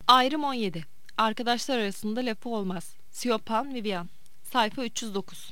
Ayrım 17. Arkadaşlar arasında lafı olmaz. Siyopan Vivian. Sayfa 309.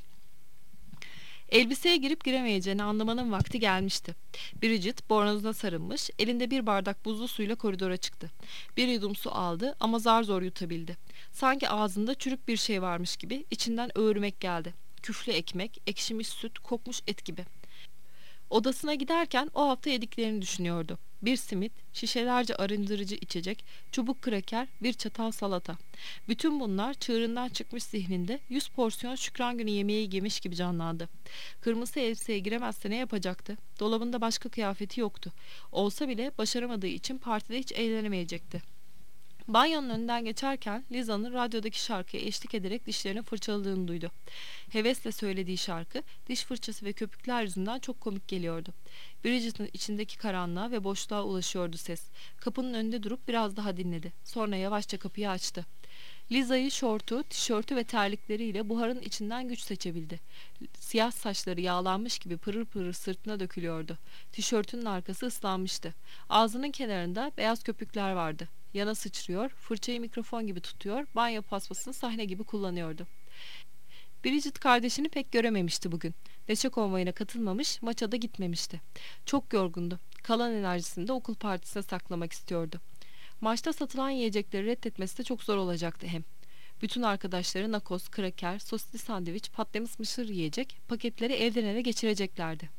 Elbiseye girip giremeyeceğini anlamanın vakti gelmişti. Bridget bornozuna sarılmış, elinde bir bardak buzlu suyla koridora çıktı. Bir yudum su aldı ama zar zor yutabildi. Sanki ağzında çürük bir şey varmış gibi içinden öğürmek geldi. Küflü ekmek, ekşimiş süt, kokmuş et gibi. Odasına giderken o hafta yediklerini düşünüyordu. Bir simit, şişelerce arındırıcı içecek, çubuk kraker, bir çatal salata. Bütün bunlar çığırından çıkmış zihninde 100 porsiyon Şükran Günü yemeği yemiş gibi canlandı. Kırmızı elbiseye giremezse ne yapacaktı? Dolabında başka kıyafeti yoktu. Olsa bile başaramadığı için partide hiç eğlenemeyecekti. Banyonun önünden geçerken Liza'nın radyodaki şarkıya eşlik ederek dişlerini fırçaladığını duydu. Hevesle söylediği şarkı diş fırçası ve köpükler yüzünden çok komik geliyordu. Bridget'ın içindeki karanlığa ve boşluğa ulaşıyordu ses. Kapının önünde durup biraz daha dinledi. Sonra yavaşça kapıyı açtı. Liza'yı şortu, tişörtü ve terlikleriyle buharın içinden güç seçebildi. Siyah saçları yağlanmış gibi pırır pırır sırtına dökülüyordu. Tişörtünün arkası ıslanmıştı. Ağzının kenarında beyaz köpükler vardı. Yana sıçrıyor, fırçayı mikrofon gibi tutuyor, banyo paspasını sahne gibi kullanıyordu. Bridget kardeşini pek görememişti bugün. Neşe konvoyuna katılmamış, maça da gitmemişti. Çok yorgundu. Kalan enerjisini de okul partisine saklamak istiyordu. Maçta satılan yiyecekleri reddetmesi de çok zor olacaktı hem. Bütün arkadaşları nakos, kraker, sosisli sandviç, patlamış mısır yiyecek, paketleri evden ele geçireceklerdi.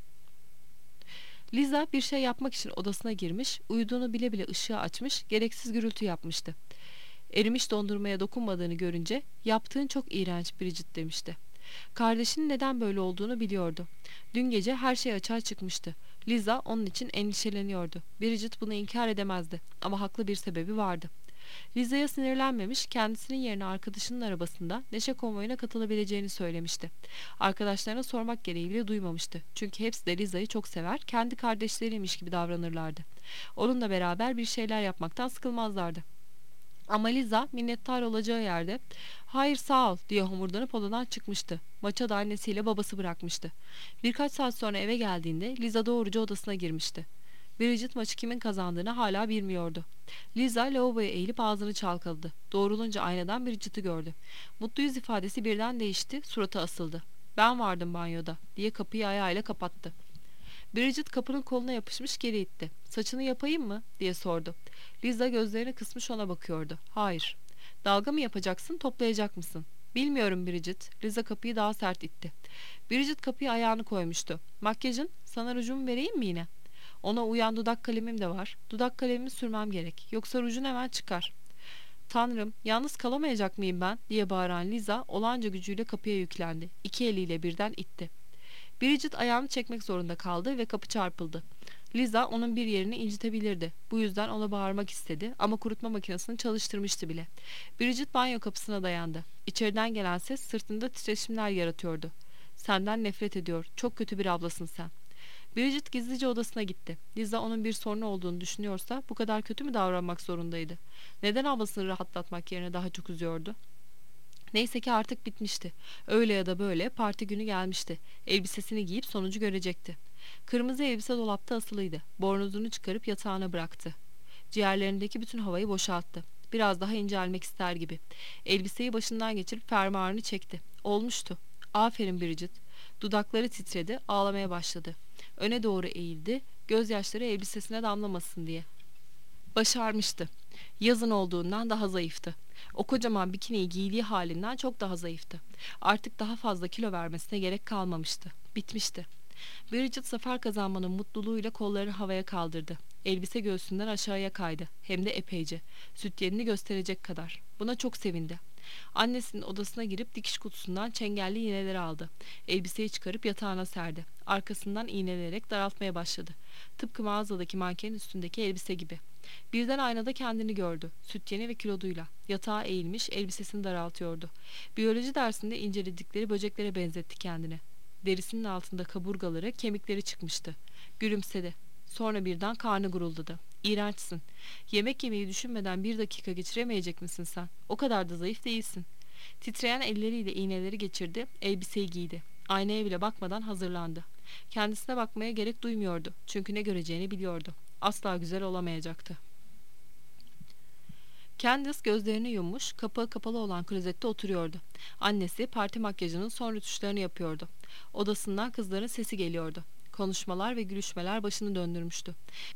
Liza bir şey yapmak için odasına girmiş, uyuduğunu bile bile ışığı açmış, gereksiz gürültü yapmıştı. Erimiş dondurmaya dokunmadığını görünce "Yaptığın çok iğrenç Bridget" demişti. Kardeşinin neden böyle olduğunu biliyordu. Dün gece her şey açığa çıkmıştı. Liza onun için endişeleniyordu. Bridget bunu inkar edemezdi ama haklı bir sebebi vardı. Liza'ya sinirlenmemiş, kendisinin yerine arkadaşının arabasında Neşe konvoyuna katılabileceğini söylemişti. Arkadaşlarına sormak gereği bile duymamıştı. Çünkü hepsi de Liza'yı çok sever, kendi kardeşleriymiş gibi davranırlardı. Onunla beraber bir şeyler yapmaktan sıkılmazlardı. Ama Liza minnettar olacağı yerde "Hayır sağ ol" diye homurdanıp odadan çıkmıştı. Maça da annesiyle babası bırakmıştı. Birkaç saat sonra eve geldiğinde Liza doğruca odasına girmişti. Bridget maçı kimin kazandığını hala bilmiyordu. Liza lavaboya eğilip ağzını çalkaladı. Doğrulunca aynadan Bridget'ı gördü. Mutlu yüz ifadesi birden değişti, suratı asıldı. "Ben vardım banyoda" diye kapıyı ayağıyla kapattı. Bridget kapının koluna yapışmış geri itti. "Saçını yapayım mı?" diye sordu. Liza gözlerini kısmış ona bakıyordu. "Hayır." "Dalga mı yapacaksın, toplayacak mısın?" "Bilmiyorum Bridget." Liza kapıyı daha sert itti. Bridget kapıya ayağını koymuştu. "Makyajın, sana rujumu vereyim mi yine?" "Ona uyan dudak kalemim de var. Dudak kalemimi sürmem gerek. Yoksa rujun hemen çıkar." "Tanrım, yalnız kalamayacak mıyım ben?" diye bağıran Liza olanca gücüyle kapıya yüklendi. İki eliyle birden itti. Bridget ayağını çekmek zorunda kaldı ve kapı çarpıldı. Liza onun bir yerini incitebilirdi. Bu yüzden ona bağırmak istedi ama kurutma makinesini çalıştırmıştı bile. Bridget banyo kapısına dayandı. İçeriden gelen ses sırtında titreşimler yaratıyordu. "Senden nefret ediyor. Çok kötü bir ablasın sen." Bridget gizlice odasına gitti. Liza onun bir sorunu olduğunu düşünüyorsa bu kadar kötü mü davranmak zorundaydı? Neden ablasını rahatlatmak yerine daha çok üzüyordu? Neyse ki artık bitmişti. Öyle ya da böyle parti günü gelmişti. Elbisesini giyip sonucu görecekti. Kırmızı elbise dolapta asılıydı. Bornozunu çıkarıp yatağına bıraktı. Ciğerlerindeki bütün havayı boşalttı. Biraz daha incelmek ister gibi. Elbiseyi başından geçirip fermuarını çekti. Olmuştu. "Aferin Bridget." Dudakları titredi, ağlamaya başladı. Öne doğru eğildi, gözyaşları elbisesine damlamasın diye. Başarmıştı. Yazın olduğundan daha zayıftı. O kocaman bikiniyi giydiği halinden çok daha zayıftı. Artık daha fazla kilo vermesine gerek kalmamıştı. Bitmişti. Bridget zafer kazanmanın mutluluğuyla kollarını havaya kaldırdı. Elbise göğsünden aşağıya kaydı. Hem de epeyce. Sütyenini gösterecek kadar. Buna çok sevindi. Annesinin odasına girip dikiş kutusundan çengelli iğneleri aldı. Elbiseyi çıkarıp yatağına serdi. Arkasından iğneleyerek daraltmaya başladı. Tıpkı mağazadaki mankenin üstündeki elbise gibi. Birden aynada kendini gördü. Sütyeni ve kiloduyla. Yatağa eğilmiş, elbisesini daraltıyordu. Biyoloji dersinde inceledikleri böceklere benzetti kendini. Derisinin altında kaburgaları, kemikleri çıkmıştı. Gülümsedi. Sonra birden karnı guruldadı. "İğrençsin. Yemek yemeyi düşünmeden bir dakika geçiremeyecek misin sen? O kadar da zayıf değilsin." Titreyen elleriyle iğneleri geçirdi, elbiseyi giydi. Aynaya bile bakmadan hazırlandı. Kendisine bakmaya gerek duymuyordu. Çünkü ne göreceğini biliyordu. Asla güzel olamayacaktı. Candace gözlerini yummuş, kapağı kapalı olan klozette oturuyordu. Annesi parti makyajının son rötuşlarını yapıyordu. Odasından kızların sesi geliyordu. Konuşmalar ve gülüşmeler başını döndürmüştü.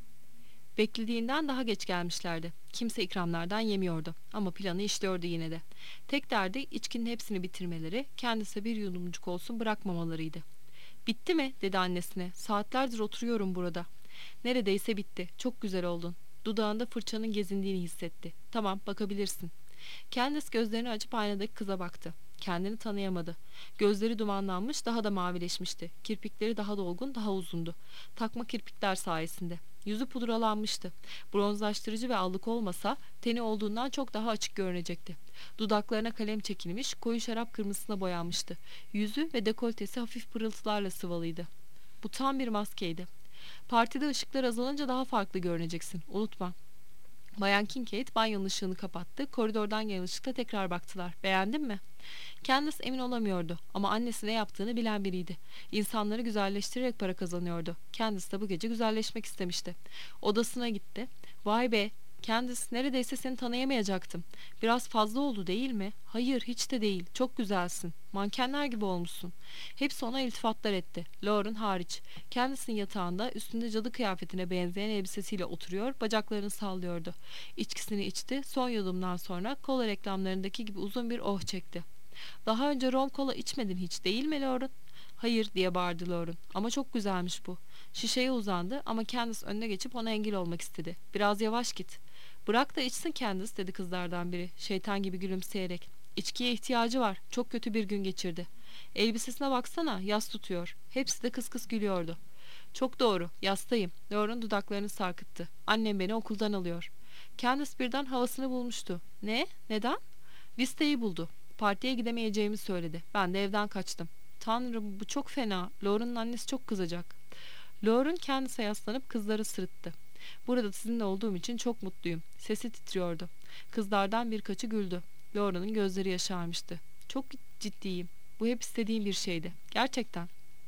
Beklediğinden daha geç gelmişlerdi. Kimse ikramlardan yemiyordu ama planı işliyordu yine de. Tek derdi içkinin hepsini bitirmeleri, kendisi bir yudumcuk olsun bırakmamalarıydı. "Bitti mi?" dedi annesine. "Saatlerdir oturuyorum burada." "Neredeyse bitti. Çok güzel oldun." Dudağında fırçanın gezindiğini hissetti. "Tamam, bakabilirsin." Candace gözlerini açıp aynadaki kıza baktı. Kendini tanıyamadı. Gözleri dumanlanmış, daha da mavileşmişti. Kirpikleri daha dolgun, daha uzundu. Takma kirpikler sayesinde. Yüzü pudralanmıştı. Bronzlaştırıcı ve allık olmasa teni olduğundan çok daha açık görünecekti. Dudaklarına kalem çekilmiş, koyu şarap kırmızısına boyanmıştı. Yüzü ve dekoltesi hafif pırıltılarla sıvalıydı. Bu tam bir maskeydi. "Partide ışıklar azalınca daha farklı görüneceksin. Unutma." Bayan Kincaid banyonun ışığını kapattı. Koridordan gelen ışıkta tekrar baktılar. "Beğendin mi?" Candace emin olamıyordu ama annesi ne yaptığını bilen biriydi. İnsanları güzelleştirerek para kazanıyordu. Candace da bu gece güzelleşmek istemişti. Odasına gitti. "Vay be, Candace, neredeyse seni tanıyamayacaktım. Biraz fazla oldu değil mi?" "Hayır, hiç de değil. Çok güzelsin. Mankenler gibi olmuşsun." Hepsi ona iltifatlar etti. Lauren hariç. Candace'ın yatağında üstünde cadı kıyafetine benzeyen elbisesiyle oturuyor, bacaklarını sallıyordu. İçkisini içti. Son yudumdan sonra kola reklamlarındaki gibi uzun bir oh çekti. "Daha önce rom kola içmedin hiç değil mi Lauren?" "Hayır," diye bağırdı Lauren. "Ama çok güzelmiş bu." Şişeye uzandı ama Candace önüne geçip ona engel olmak istedi. "Biraz yavaş git." "Bırak da içsin Candace," dedi kızlardan biri şeytan gibi gülümseyerek. "İçkiye ihtiyacı var. Çok kötü bir gün geçirdi." "Elbisesine baksana, yas tutuyor." Hepsi de kıs kıs gülüyordu. "Çok doğru, yastayım." Lauren dudaklarını sarkıttı. "Annem beni okuldan alıyor." Candace birden havasını bulmuştu. "Ne? Neden?" "Listeyi buldu. Partiye gidemeyeceğimi söyledi. Ben de evden kaçtım." "Tanrım, bu çok fena. Lauren'ın annesi çok kızacak." Lauren kendisine yaslanıp kızları sırıttı. "Burada sizinle olduğum için çok mutluyum." Sesi titriyordu. Kızlardan birkaçı güldü. Lauren'ın gözleri yaşarmıştı. "Çok ciddiyim. Bu hep istediğim bir şeydi. Gerçekten."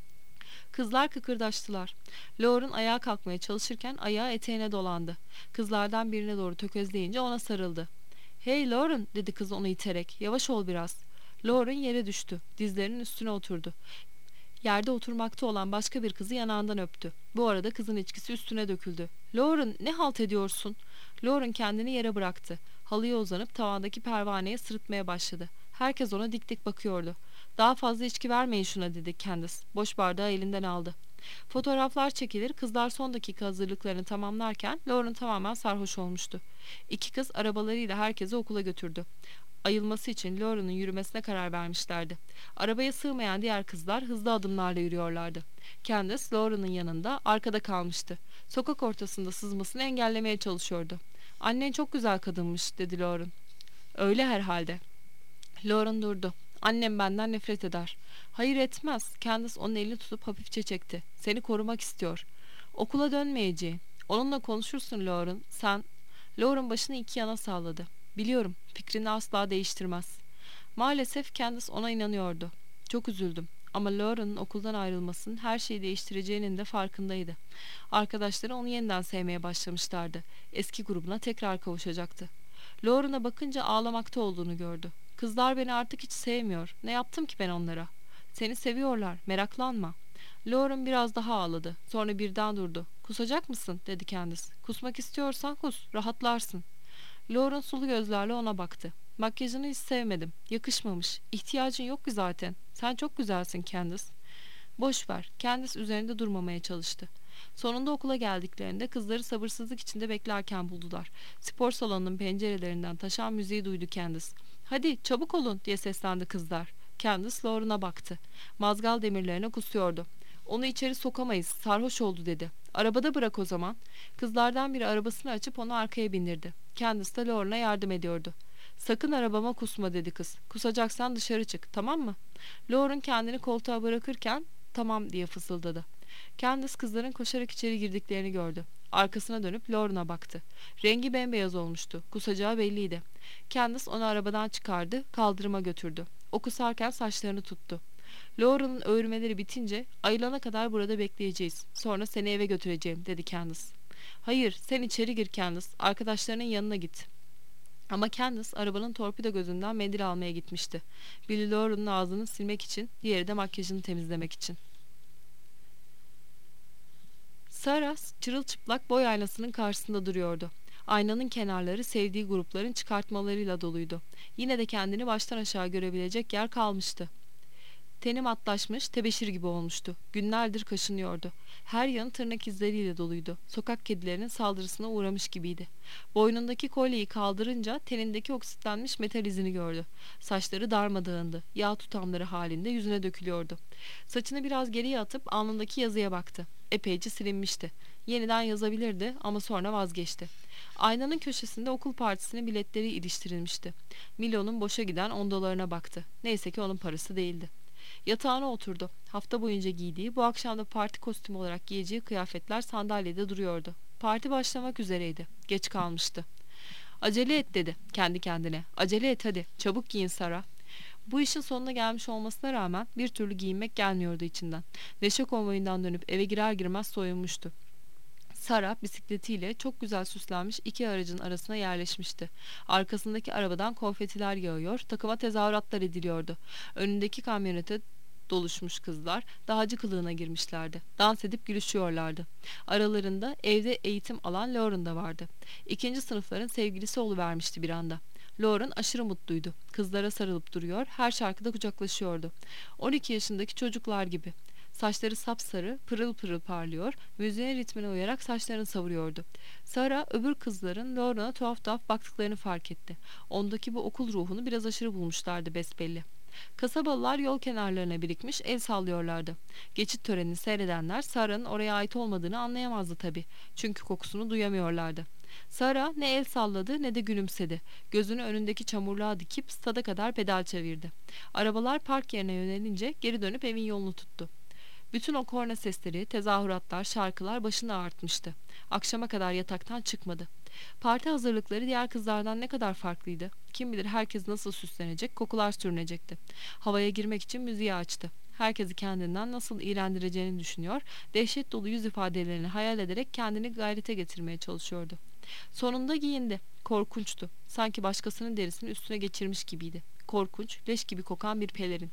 Kızlar kıkırdaştılar. Lauren ayağa kalkmaya çalışırken ayağı eteğine dolandı. Kızlardan birine doğru tökezleyince ona sarıldı. "Hey Lauren," dedi kız onu iterek. "Yavaş ol biraz." Lauren yere düştü. Dizlerinin üstüne oturdu. Yerde oturmakta olan başka bir kızı yanağından öptü. Bu arada kızın içkisi üstüne döküldü. "Lauren, ne halt ediyorsun?" Lauren kendini yere bıraktı. Halıya uzanıp tavandaki pervaneye sırıtmaya başladı. Herkes ona dik dik bakıyordu. "Daha fazla içki vermeyin şuna," dedi Candace. Boş bardağı elinden aldı. Fotoğraflar çekilir, kızlar son dakika hazırlıklarını tamamlarken Lauren tamamen sarhoş olmuştu. İki kız arabalarıyla herkesi okula götürdü. Ayılması için Lauren'ın yürümesine karar vermişlerdi. Arabaya sığmayan diğer kızlar hızlı adımlarla yürüyorlardı. Candace Lauren'ın yanında arkada kalmıştı. Sokak ortasında sızmasını engellemeye çalışıyordu. "Annen çok güzel kadınmış," dedi Lauren. "Öyle herhalde." Lauren durdu. "Annem benden nefret eder." "Hayır, etmez." Candace onun elini tutup hafifçe çekti. "Seni korumak istiyor." "Okula dönmeyeceğin." "Onunla konuşursun Lauren. Sen..." Lauren başını iki yana salladı. "Biliyorum, fikrini asla değiştirmez." Maalesef Candace ona inanıyordu. Çok üzüldüm ama Lauren'ın okuldan ayrılmasının her şeyi değiştireceğinin de farkındaydı. Arkadaşları onu yeniden sevmeye başlamışlardı. Eski grubuna tekrar kavuşacaktı. Lauren'a bakınca ağlamakta olduğunu gördü. "Kızlar beni artık hiç sevmiyor. Ne yaptım ki ben onlara?" "Seni seviyorlar, meraklanma." Lauren biraz daha ağladı. Sonra birden durdu. "Kusacak mısın?" dedi Candace. "Kusmak istiyorsan kus, rahatlarsın." Lauren sulu gözlerle ona baktı. "Makyajını hiç sevmedim. Yakışmamış. İhtiyacın yok ki zaten. Sen çok güzelsin Candace." "Boş ver." Candace üzerinde durmamaya çalıştı. Sonunda okula geldiklerinde kızları sabırsızlık içinde beklerken buldular. Spor salonunun pencerelerinden taşan müziği duydu Candace. "Hadi çabuk olun," diye seslendi kızlar. Candace Lauren'a baktı. Mazgal demirlerine kusuyordu. "Onu içeri sokamayız. Sarhoş oldu," dedi. "Arabada bırak o zaman." Kızlardan biri arabasını açıp onu arkaya bindirdi. Candace da Lauren'a yardım ediyordu. "Sakın arabama kusma," dedi kız. "Kusacaksan dışarı çık, tamam mı?" Lauren kendini koltuğa bırakırken "tamam," diye fısıldadı. Candace kızların koşarak içeri girdiklerini gördü. Arkasına dönüp Lauren'a baktı. Rengi bembeyaz olmuştu. Kusacağı belliydi. Candace onu arabadan çıkardı, kaldırıma götürdü. O kusarken saçlarını tuttu. "Lauren'ın öğürmeleri bitince ayılana kadar burada bekleyeceğiz. Sonra seni eve götüreceğim," dedi Candace. "Hayır, sen içeri gir Candace. Arkadaşlarının yanına git." Ama Candace arabanın torpido gözünden mendil almaya gitmişti. Biri Lauren'un ağzını silmek için, diğeri de makyajını temizlemek için. Sarah çırılçıplak boy aynasının karşısında duruyordu. Aynanın kenarları sevdiği grupların çıkartmalarıyla doluydu. Yine de kendini baştan aşağı görebilecek yer kalmıştı. Teni matlaşmış, tebeşir gibi olmuştu. Günlerdir kaşınıyordu. Her yanı tırnak izleriyle doluydu. Sokak kedilerinin saldırısına uğramış gibiydi. Boynundaki kolyeyi kaldırınca tenindeki oksitlenmiş metal izini gördü. Saçları darmadağındı. Yağ tutamları halinde yüzüne dökülüyordu. Saçını biraz geriye atıp alnındaki yazıya baktı. Epeyce silinmişti. Yeniden yazabilirdi ama sonra vazgeçti. Aynanın köşesinde okul partisinin biletleri iliştirilmişti. Milo'nun boşa giden 10 dolarına baktı. Neyse ki onun parası değildi. Yatağına oturdu. Hafta boyunca giydiği, bu akşam da parti kostümü olarak giyeceği kıyafetler sandalyede duruyordu. Parti başlamak üzereydi. Geç kalmıştı. "Acele et," dedi kendi kendine. "Acele et hadi. Çabuk giyin Sara." Bu işin sonuna gelmiş olmasına rağmen bir türlü giyinmek gelmiyordu içinden. Neşe konvoyundan dönüp eve girer girmez soyunmuştu. Sara bisikletiyle çok güzel süslenmiş iki aracın arasına yerleşmişti. Arkasındaki arabadan konfetiler yağıyor, takıma tezahüratlar ediliyordu. Önündeki kamyonete doluşmuş kızlar dağcı kılığına girmişlerdi. Dans edip gülüşüyorlardı. Aralarında evde eğitim alan Lauren da vardı. İkinci sınıfların sevgilisi oluvermişti bir anda. Lauren aşırı mutluydu. Kızlara sarılıp duruyor, her şarkıda kucaklaşıyordu. 12 yaşındaki çocuklar gibi. Saçları sapsarı, pırıl pırıl parlıyor, müziğin ritmine uyarak saçlarını savuruyordu. Sara öbür kızların Lauren'a tuhaf tuhaf baktıklarını fark etti. Ondaki bu okul ruhunu biraz aşırı bulmuşlardı besbelli. Kasabalılar yol kenarlarına birikmiş el sallıyorlardı. Geçit törenini seyredenler Sara'nın oraya ait olmadığını anlayamazdı tabii. Çünkü kokusunu duyamıyorlardı. Sara ne el salladı ne de gülümsedi. Gözünü önündeki çamurluğa dikip stada kadar pedal çevirdi. Arabalar park yerine yönelince geri dönüp evin yolunu tuttu. Bütün o korna sesleri, tezahüratlar, şarkılar başını ağrıtmıştı. Akşama kadar yataktan çıkmadı. Parti hazırlıkları diğer kızlardan ne kadar farklıydı. Kim bilir herkes nasıl süslenecek, kokular sürünecekti. Havaya girmek için müziği açtı. Herkesi kendinden nasıl iğrendireceğini düşünüyor, dehşet dolu yüz ifadelerini hayal ederek kendini gayrete getirmeye çalışıyordu. Sonunda giyindi. Korkunçtu. Sanki başkasının derisini üstüne geçirmiş gibiydi. Korkunç, leş gibi kokan bir pelerin.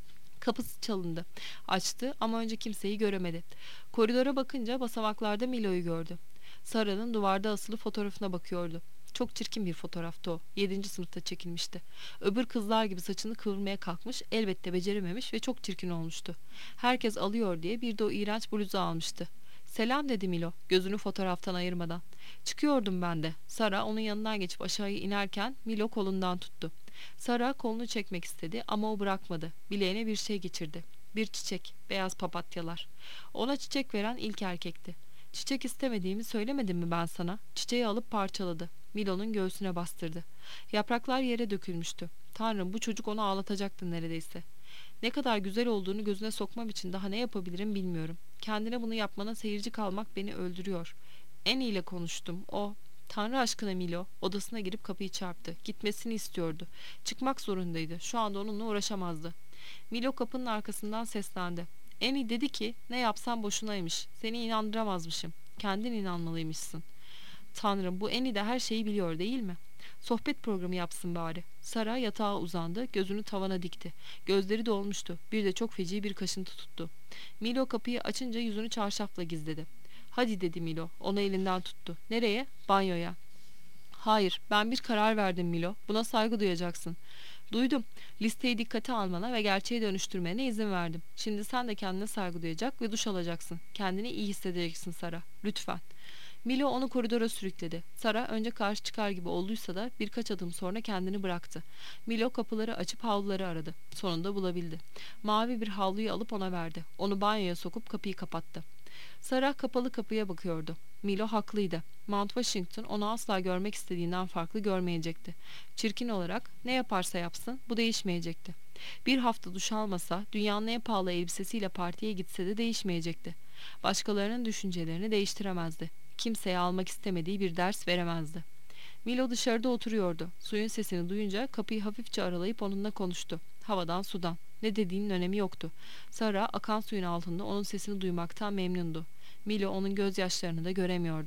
Kapısı çalındı. Açtı ama önce kimseyi göremedi. Koridora bakınca basamaklarda Milo'yu gördü. Sara'nın duvarda asılı fotoğrafına bakıyordu. Çok çirkin bir fotoğraftı o. 7. sınıfta çekilmişti. Öbür kızlar gibi saçını kıvırmaya kalkmış, elbette becerememiş ve çok çirkin olmuştu. Herkes alıyor diye bir de o iğrenç bluzu almıştı. "Selam," dedi Milo, gözünü fotoğraftan ayırmadan. "Çıkıyordum ben de." Sara onun yanından geçip aşağıya inerken Milo kolundan tuttu. Sara kolunu çekmek istedi ama o bırakmadı. Bileğine bir şey geçirdi. Bir çiçek, beyaz papatyalar. Ona çiçek veren ilk erkekti. "Çiçek istemediğimi söylemedim mi ben sana?" Çiçeği alıp parçaladı. Milo'nun göğsüne bastırdı. Yapraklar yere dökülmüştü. Tanrım, bu çocuk onu ağlatacaktı neredeyse. Ne kadar güzel olduğunu gözüne sokmam için daha ne yapabilirim bilmiyorum. Kendine bunu yapmana seyirci kalmak beni öldürüyor. En iyiyle konuştum. O... Tanrı aşkına Milo, odasına girip kapıyı çarptı. Gitmesini istiyordu. Çıkmak zorundaydı. Şu anda onunla uğraşamazdı. Milo kapının arkasından seslendi. Annie dedi ki ne yapsam boşunaymış. Seni inandıramazmışım. Kendin inanmalıymışsın. Tanrım, bu Annie de her şeyi biliyor değil mi? Sohbet programı yapsın bari. Sara yatağa uzandı, gözünü tavana dikti. Gözleri dolmuştu. Bir de çok feci bir kaşıntı tuttu. Milo kapıyı açınca yüzünü çarşafla gizledi. "Hadi," dedi Milo. Onu elinden tuttu. "Nereye?" "Banyoya." "Hayır, ben bir karar verdim Milo. Buna saygı duyacaksın." "Duydum. Listeyi dikkate almana ve gerçeğe dönüştürmene izin verdim. Şimdi sen de kendine saygı duyacak ve duş alacaksın. Kendini iyi hissedeceksin Sara. Lütfen." Milo onu koridora sürükledi. Sara önce karşı çıkar gibi olduysa da birkaç adım sonra kendini bıraktı. Milo kapıları açıp havluları aradı. Sonunda bulabildi. Mavi bir havluyu alıp ona verdi. Onu banyoya sokup kapıyı kapattı. Sara kapalı kapıya bakıyordu. Milo haklıydı. Mount Washington onu asla görmek istediğinden farklı görmeyecekti. Çirkin olarak ne yaparsa yapsın bu değişmeyecekti. Bir hafta duş almasa, dünyanın en pahalı elbisesiyle partiye gitse de değişmeyecekti. Başkalarının düşüncelerini değiştiremezdi. Kimseye almak istemediği bir ders veremezdi. Milo dışarıda oturuyordu. Suyun sesini duyunca kapıyı hafifçe aralayıp onunla konuştu. Havadan sudan. Ne dediğinin önemi yoktu. Sara akan suyun altında onun sesini duymaktan memnundu. Milo onun gözyaşlarını da göremiyordu.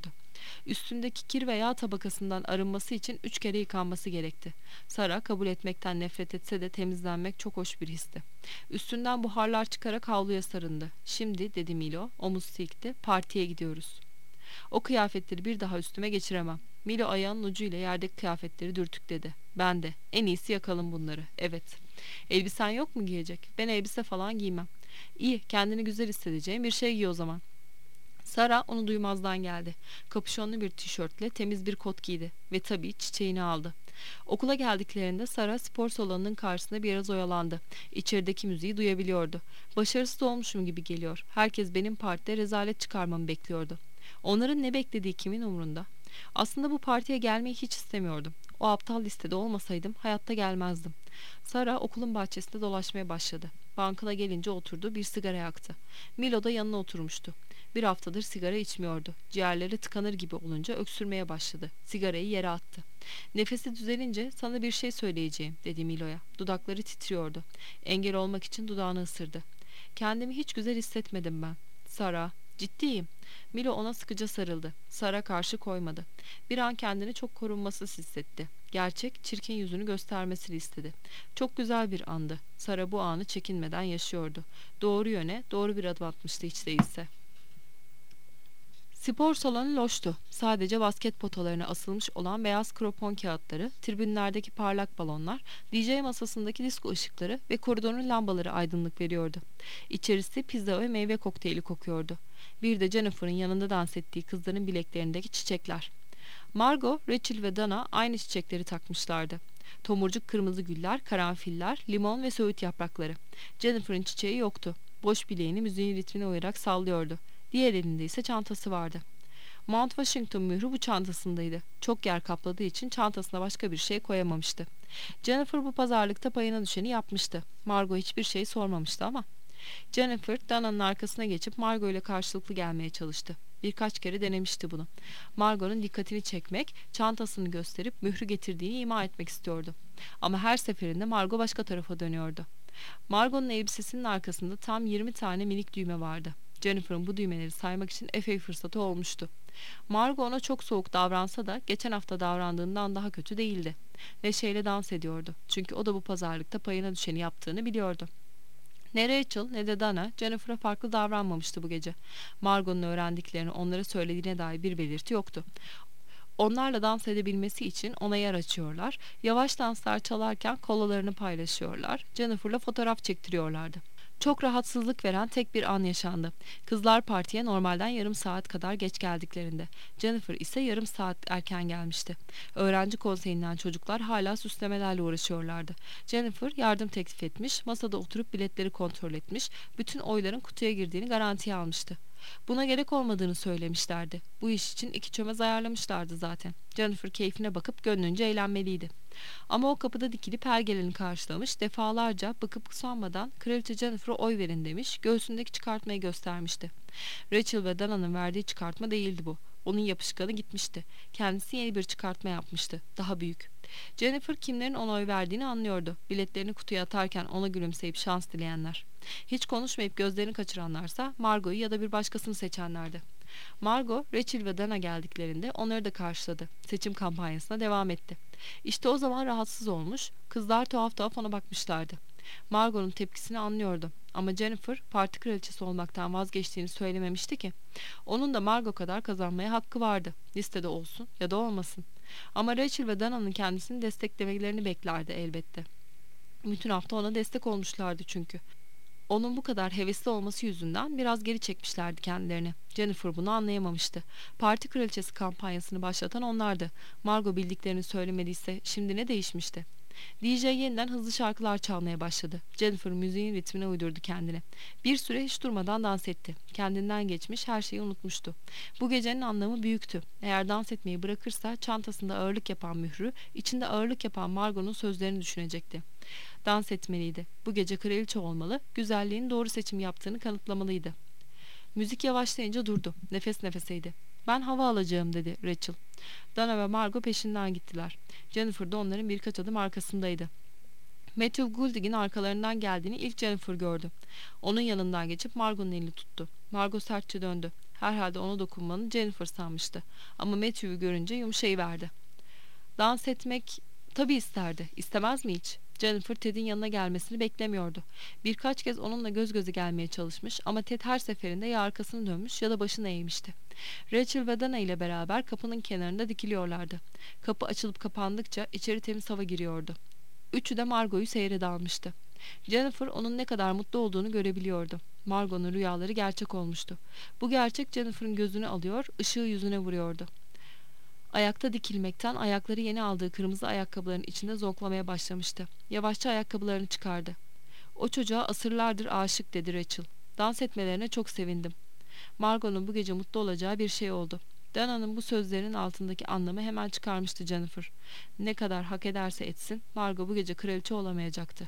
Üstündeki kir ve yağ tabakasından arınması için 3 kere yıkanması gerekti. Sara kabul etmekten nefret etse de temizlenmek çok hoş bir histi. Üstünden buharlar çıkarak havluya sarındı. Şimdi, dedi Milo, omuz silkti, partiye gidiyoruz. O kıyafetleri bir daha üstüme geçiremem. Milo ayağının ucuyla yerdeki kıyafetleri dürtükledi. Ben de. En iyisi yakalım bunları. Evet. Elbisen yok mu giyecek? Ben elbise falan giymem. İyi, kendini güzel hissedeceğin bir şey giy o zaman. Sara onu duymazdan geldi. Kapüşonlu bir tişörtle temiz bir kot giydi ve tabii çiçeğini aldı. Okula geldiklerinde Sara spor salonunun karşısında biraz oyalandı. İçerideki müziği duyabiliyordu. Başarısız olmuşum gibi geliyor. Herkes benim partide rezalet çıkarmamı bekliyordu. Onların ne beklediği kimin umrunda? Aslında bu partiye gelmeyi hiç istemiyordum. O aptal listede olmasaydım hayatta gelmezdim. Sara okulun bahçesinde dolaşmaya başladı. Bankına gelince oturdu, bir sigara yaktı. Milo da yanına oturmuştu. Bir haftadır sigara içmiyordu. Ciğerleri tıkanır gibi olunca öksürmeye başladı. Sigarayı yere attı. Nefesi düzelince sana bir şey söyleyeceğim, dedi Milo'ya. Dudakları titriyordu. Engel olmak için dudağını ısırdı. Kendimi hiç güzel hissetmedim ben. Sara, ciddiyim. Milo ona sıkıca sarıldı. Sara karşı koymadı. Bir an kendini çok korunmasız hissetti. Gerçek, çirkin yüzünü göstermesini istedi. Çok güzel bir andı. Sara bu anı çekinmeden yaşıyordu. Doğru yöne, doğru bir adım atmıştı hiç değilse. Spor salonu loştu. Sadece basket potalarına asılmış olan beyaz kropon kağıtları, tribünlerdeki parlak balonlar, DJ masasındaki disko ışıkları ve koridorun lambaları aydınlık veriyordu. İçerisi pizza ve meyve kokteyli kokuyordu. Bir de Jennifer'ın yanında dans ettiği kızların bileklerindeki çiçekler. Margot, Rachel ve Dana aynı çiçekleri takmışlardı. Tomurcuk kırmızı güller, karanfiller, limon ve söğüt yaprakları. Jennifer'ın çiçeği yoktu. Boş bileğini müziğin ritmine uyarak sallıyordu. Diğer elinde ise çantası vardı. Mount Washington mührü bu çantasındaydı. Çok yer kapladığı için çantasına başka bir şey koyamamıştı. Jennifer bu pazarlıkta payına düşeni yapmıştı. Margot hiçbir şey sormamıştı ama. Jennifer, Dana'nın arkasına geçip Margot ile karşılıklı gelmeye çalıştı. Birkaç kere denemişti bunu. Margot'un dikkatini çekmek, çantasını gösterip mührü getirdiğini ima etmek istiyordu. Ama her seferinde Margot başka tarafa dönüyordu. Margot'un elbisesinin arkasında tam 20 tane minik düğme vardı. Jennifer'ın bu düğmeleri saymak için epey fırsatı olmuştu. Margot ona çok soğuk davransa da geçen hafta davrandığından daha kötü değildi. Neşeyle dans ediyordu. Çünkü o da bu pazarlıkta payına düşeni yaptığını biliyordu. Ne Rachel ne de Dana Jennifer'a farklı davranmamıştı bu gece. Margot'un öğrendiklerini onlara söylediğine dair bir belirti yoktu. Onlarla dans edebilmesi için ona yer açıyorlar, yavaş danslar çalarken kolalarını paylaşıyorlar, Jennifer'la fotoğraf çektiriyorlardı. Çok rahatsızlık veren tek bir an yaşandı. Kızlar partiye normalden yarım saat kadar geç geldiklerinde. Jennifer ise yarım saat erken gelmişti. Öğrenci konseyinden çocuklar hala süslemelerle uğraşıyorlardı. Jennifer yardım teklif etmiş, masada oturup biletleri kontrol etmiş, bütün oyların kutuya girdiğini garantiye almıştı. Buna gerek olmadığını söylemişlerdi. Bu iş için 2 çömez ayarlamışlardı zaten. Jennifer keyfine bakıp gönlünce eğlenmeliydi. Ama o kapıda dikilip her geleni karşılamış, defalarca bakıp sanmadan Kraliçe Jennifer'a oy verin demiş, göğsündeki çıkartmayı göstermişti. Rachel ve Dana'nın verdiği çıkartma değildi bu. Onun yapışkanı gitmişti. Kendisi yeni bir çıkartma yapmıştı. Daha büyük. Jennifer kimlerin ona oy verdiğini anlıyordu. Biletlerini kutuya atarken ona gülümseyip şans dileyenler. Hiç konuşmayıp gözlerini kaçıranlarsa Margot'u ya da bir başkasını seçenlerdi. Margot, Rachel ve Dana geldiklerinde onları da karşıladı. Seçim kampanyasına devam etti. İşte o zaman rahatsız olmuş, kızlar tuhaf tuhaf ona bakmışlardı. Margot'un tepkisini anlıyordu. Ama Jennifer parti kraliçesi olmaktan vazgeçtiğini söylememişti ki. Onun da Margot kadar kazanmaya hakkı vardı. Listede olsun ya da olmasın. Ama Rachel ve Dana'nın kendisini desteklemelerini beklerdi elbette. Bütün hafta ona destek olmuşlardı çünkü. Onun bu kadar hevesli olması yüzünden biraz geri çekmişlerdi kendilerini. Jennifer bunu anlayamamıştı. Parti kraliçesi kampanyasını başlatan onlardı. Margot bildiklerini söylemediyse şimdi ne değişmişti? DJ yeniden hızlı şarkılar çalmaya başladı. Jennifer müziğin ritmine uydurdu kendini. Bir süre hiç durmadan dans etti. Kendinden geçmiş her şeyi unutmuştu. Bu gecenin anlamı büyüktü. Eğer dans etmeyi bırakırsa çantasında ağırlık yapan mührü, içinde ağırlık yapan Margot'un sözlerini düşünecekti. Dans etmeliydi. Bu gece kraliçe olmalı, güzelliğin doğru seçim yaptığını kanıtlamalıydı. Müzik yavaşlayınca durdu. Nefes nefeseydi. Ben hava alacağım, dedi Rachel. Dana ve Margot peşinden gittiler. Jennifer de onların birkaç adım arkasındaydı. Matthew Goulding'in arkalarından geldiğini ilk Jennifer gördü. Onun yanından geçip Margot'un elini tuttu. Margot sertçe döndü. Herhalde ona dokunmanı Jennifer sanmıştı. Ama Matthew'u görünce yumuşayıverdi. Dans etmek tabii isterdi. İstemez mi hiç? Jennifer Ted'in yanına gelmesini beklemiyordu. Birkaç kez onunla göz göze gelmeye çalışmış ama Ted her seferinde ya arkasını dönmüş ya da başını eğmişti. Rachel ve Dana ile beraber kapının kenarında dikiliyorlardı. Kapı açılıp kapandıkça içeri temiz hava giriyordu. Üçü de Margot'u seyre dalmıştı. Jennifer onun ne kadar mutlu olduğunu görebiliyordu. Margot'un rüyaları gerçek olmuştu. Bu gerçek Jennifer'ın gözünü alıyor, ışığı yüzüne vuruyordu. Ayakta dikilmekten ayakları yeni aldığı kırmızı ayakkabıların içinde zonklamaya başlamıştı. Yavaşça ayakkabılarını çıkardı. "O çocuğa asırlardır aşık," dedi Rachel. "Dans etmelerine çok sevindim." Margot'un bu gece mutlu olacağı bir şey oldu. Dana'nın bu sözlerinin altındaki anlamı hemen çıkarmıştı Jennifer. Ne kadar hak ederse etsin, Margot bu gece kraliçe olamayacaktı.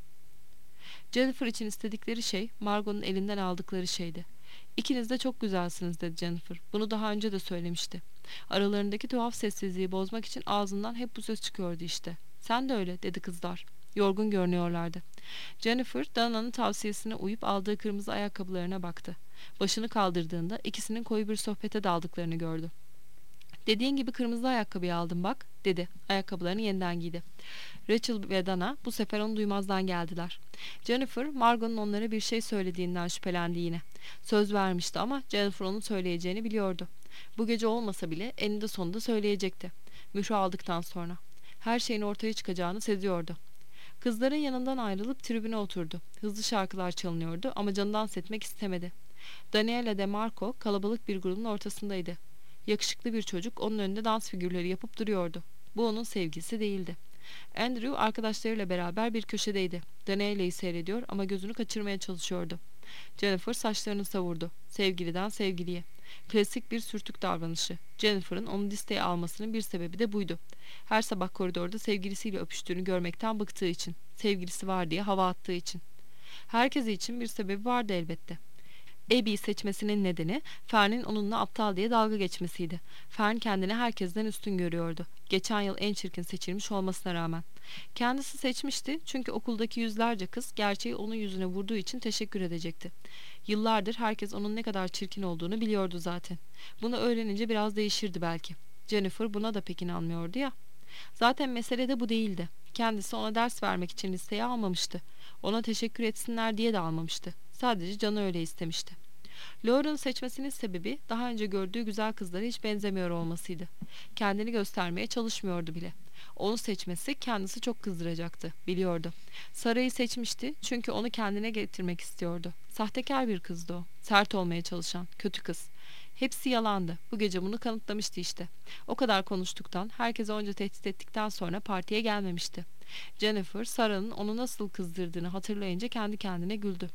Jennifer için istedikleri şey, Margot'un elinden aldıkları şeydi. "İkiniz de çok güzelsiniz," dedi Jennifer. Bunu daha önce de söylemişti. Aralarındaki tuhaf sessizliği bozmak için ağzından hep bu söz çıkıyordu işte. "Sen de öyle," dedi kızlar. Yorgun görünüyorlardı. Jennifer, Dana'nın tavsiyesine uyup aldığı kırmızı ayakkabılarına baktı. Başını kaldırdığında ikisinin koyu bir sohbete daldıklarını gördü. "Dediğin gibi kırmızı ayakkabıyı aldım bak," dedi. Ayakkabılarını yeniden giydi. Rachel ve Dana bu sefer onu duymazdan geldiler. Jennifer, Margot'un onlara bir şey söylediğinden şüphelendi yine. Söz vermişti ama Jennifer onun söyleyeceğini biliyordu. Bu gece olmasa bile eninde sonunda söyleyecekti. Mührü aldıktan sonra. Her şeyin ortaya çıkacağını seziyordu. Kızların yanından ayrılıp tribüne oturdu. Hızlı şarkılar çalınıyordu ama canı dans etmek istemedi. Daniela de Marco kalabalık bir grubun ortasındaydı. Yakışıklı bir çocuk onun önünde dans figürleri yapıp duruyordu. Bu onun sevgilisi değildi. Andrew arkadaşlarıyla beraber bir köşedeydi. Daniela'yı seyrediyor ama gözünü kaçırmaya çalışıyordu. Jennifer saçlarını savurdu. Sevgiliden sevgiliye. Klasik bir sürtük davranışı. Jennifer'ın onu listeye almasının bir sebebi de buydu. Her sabah koridorda sevgilisiyle öpüştüğünü görmekten bıktığı için. Sevgilisi var diye hava attığı için. Herkesi için bir sebebi vardı elbette. Abby'yi seçmesinin nedeni Fern'in onunla aptal diye dalga geçmesiydi. Fern kendini herkesten üstün görüyordu. Geçen yıl en çirkin seçilmiş olmasına rağmen. Kendisi seçmişti çünkü okuldaki yüzlerce kız gerçeği onun yüzüne vurduğu için teşekkür edecekti. Yıllardır herkes onun ne kadar çirkin olduğunu biliyordu zaten. Bunu öğrenince biraz değişirdi belki. Jennifer buna da pek inanmıyordu ya. Zaten mesele de bu değildi. Kendisi ona ders vermek için listeye almamıştı. Ona teşekkür etsinler diye de almamıştı. Sadece canı öyle istemişti. Lauren'ı seçmesinin sebebi daha önce gördüğü güzel kızlara hiç benzemiyor olmasıydı. Kendini göstermeye çalışmıyordu bile. Onu seçmesi kendisi çok kızdıracaktı, biliyordu. Sara'yı seçmişti çünkü onu kendine getirmek istiyordu. Sahtekar bir kızdı o. Sert olmaya çalışan, kötü kız. Hepsi yalandı. Bu gece bunu kanıtlamıştı işte. O kadar konuştuktan, herkese onca tehdit ettikten sonra partiye gelmemişti. Jennifer, Sara'nın onu nasıl kızdırdığını hatırlayınca kendi kendine güldü.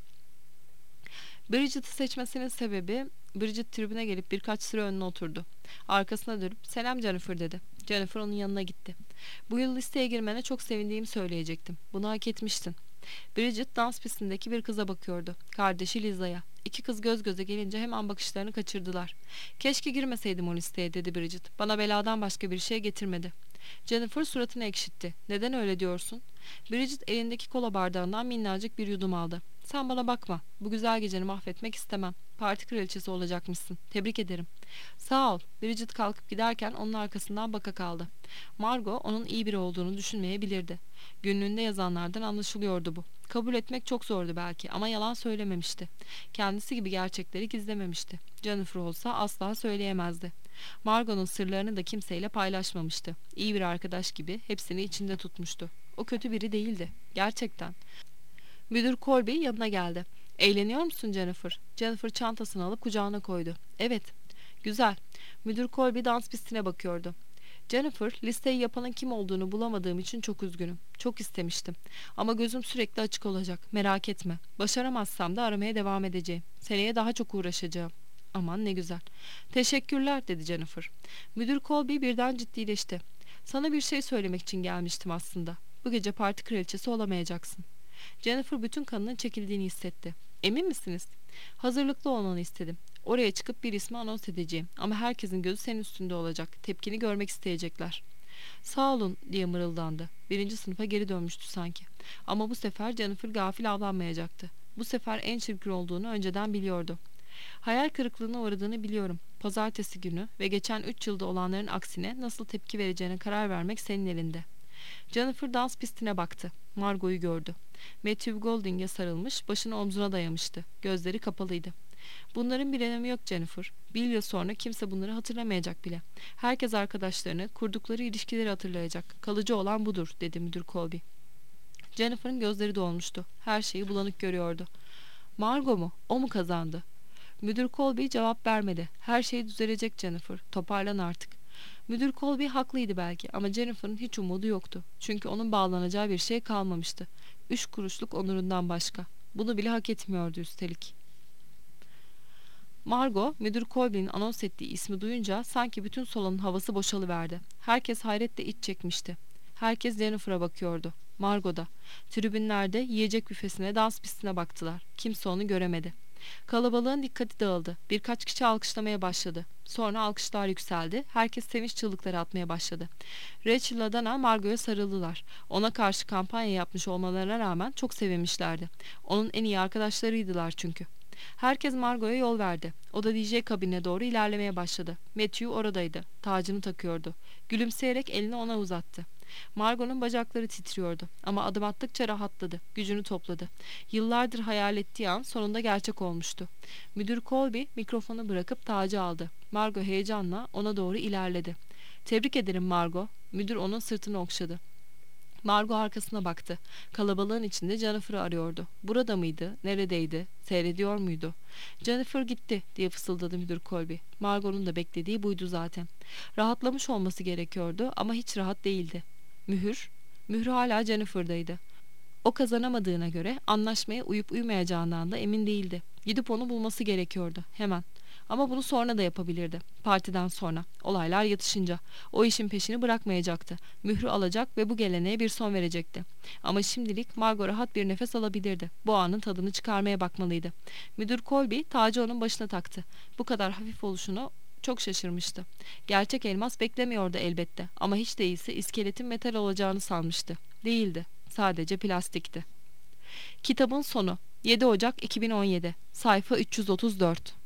Bridget'ı seçmesinin sebebi, Bridget tribüne gelip birkaç sıra önüne oturdu. Arkasına dönüp "Selam Jennifer," dedi. Jennifer onun yanına gitti. "Bu yıl listeye girmene çok sevindiğimi söyleyecektim. Bunu hak etmiştin." Bridget dans pistindeki bir kıza bakıyordu. Kardeşi Liza'ya. İki kız göz göze gelince hemen bakışlarını kaçırdılar. "Keşke girmeseydim o listeye," dedi Bridget. "Bana beladan başka bir şey getirmedi." Jennifer suratını ekşitti. "Neden öyle diyorsun?" Bridget elindeki kola bardağından minnacık bir yudum aldı. "Sen bana bakma. Bu güzel geceni mahvetmek istemem. Parti kraliçesi olacakmışsın. Tebrik ederim." "Sağ ol." Bridget kalkıp giderken onun arkasından baka kaldı. Margot onun iyi biri olduğunu düşünmeyebilirdi. Günlüğünde yazanlardan anlaşılıyordu bu. Kabul etmek çok zordu belki ama yalan söylememişti. Kendisi gibi gerçekleri gizlememişti. Jennifer olsa asla söyleyemezdi. Margot'un sırlarını da kimseyle paylaşmamıştı. İyi bir arkadaş gibi hepsini içinde tutmuştu. O kötü biri değildi. Gerçekten. Müdür Colby yanına geldi. "Eğleniyor musun Jennifer?" Jennifer çantasını alıp kucağına koydu. "Evet." "Güzel." Müdür Colby dans pistine bakıyordu. "Jennifer, listeyi yapanın kim olduğunu bulamadığım için çok üzgünüm. Çok istemiştim. Ama gözüm sürekli açık olacak. Merak etme. Başaramazsam da aramaya devam edeceğim. Seneye daha çok uğraşacağım." "Aman ne güzel." "Teşekkürler," dedi Jennifer. Müdür Colby birden ciddileşti. "Sana bir şey söylemek için gelmiştim aslında. Bu gece parti kraliçesi olamayacaksın." Jennifer bütün kanının çekildiğini hissetti. "Emin misiniz?" "Hazırlıklı olmanı istedim. Oraya çıkıp bir ismi anons edeceğim. Ama herkesin gözü senin üstünde olacak. Tepkini görmek isteyecekler." "Sağ olun," diye mırıldandı. Birinci sınıfa geri dönmüştü sanki. Ama bu sefer Jennifer gafil avlanmayacaktı. Bu sefer en çirkin olduğunu önceden biliyordu. "Hayal kırıklığına uğradığını biliyorum. Pazartesi günü ve geçen 3 yılda olanların aksine nasıl tepki vereceğine karar vermek senin elinde." Jennifer dans pistine baktı. Margot'u gördü. Matthew Golding'e sarılmış, başını omzuna dayamıştı. Gözleri kapalıydı. "Bunların bir önemi yok Jennifer. Bir yıl sonra kimse bunları hatırlamayacak bile. Herkes arkadaşlarını, kurdukları ilişkileri hatırlayacak. Kalıcı olan budur," dedi müdür Colby. Jennifer'ın gözleri dolmuştu. Her şeyi bulanık görüyordu. "Margot mu? O mu kazandı?" Müdür Colby cevap vermedi. "Her şey düzelecek Jennifer. Toparlan artık." Müdür Colby haklıydı belki ama Jennifer'ın hiç umudu yoktu. Çünkü onun bağlanacağı bir şey kalmamıştı. 3 kuruşluk onurundan başka. Bunu bile hak etmiyordu üstelik. Margot, müdür Colby'nin anons ettiği ismi duyunca sanki bütün salonun havası boşalıverdi. Herkes hayretle iç çekmişti. Herkes Jennifer'a bakıyordu. Margot da. Tribünlerde yiyecek büfesine, dans pistine baktılar. Kimse onu göremedi. Kalabalığın dikkati dağıldı. Birkaç kişi alkışlamaya başladı. Sonra alkışlar yükseldi. Herkes sevinç çığlıkları atmaya başladı. Rachel'la Dana Margot'a sarıldılar. Ona karşı kampanya yapmış olmalarına rağmen çok sevinmişlerdi. Onun en iyi arkadaşlarıydılar çünkü. Herkes Margot'a yol verdi. O da DJ kabinine doğru ilerlemeye başladı. Matthew oradaydı. Tacını takıyordu. Gülümseyerek elini ona uzattı. Margot'un bacakları titriyordu ama adım attıkça rahatladı. Gücünü topladı. Yıllardır hayal ettiği an sonunda gerçek olmuştu. Müdür Colby mikrofonu bırakıp tacı aldı. Margot heyecanla ona doğru ilerledi. "Tebrik ederim Margot." Müdür onun sırtını okşadı. Margot arkasına baktı. Kalabalığın içinde Jennifer'ı arıyordu. Burada mıydı? Neredeydi? Seyrediyor muydu? "Jennifer gitti," diye fısıldadı müdür Colby. Margot'un da beklediği buydu zaten. Rahatlamış olması gerekiyordu ama hiç rahat değildi. Mühür? Mührü hala Jennifer'daydı. O kazanamadığına göre anlaşmaya uyup uymayacağından da emin değildi. Gidip onu bulması gerekiyordu. Hemen. Ama bunu sonra da yapabilirdi. Partiden sonra. Olaylar yatışınca. O işin peşini bırakmayacaktı. Mührü alacak ve bu geleneğe bir son verecekti. Ama şimdilik Margot rahat bir nefes alabilirdi. Bu anın tadını çıkarmaya bakmalıydı. Müdür Colby tacı onun başına taktı. Bu kadar hafif oluşunu çok şaşırmıştı. Gerçek elmas beklemiyordu elbette ama hiç değilse iskeletin metal olacağını sanmıştı. Değildi. Sadece plastikti. Kitabın sonu. 7 Ocak 2017. Sayfa 334.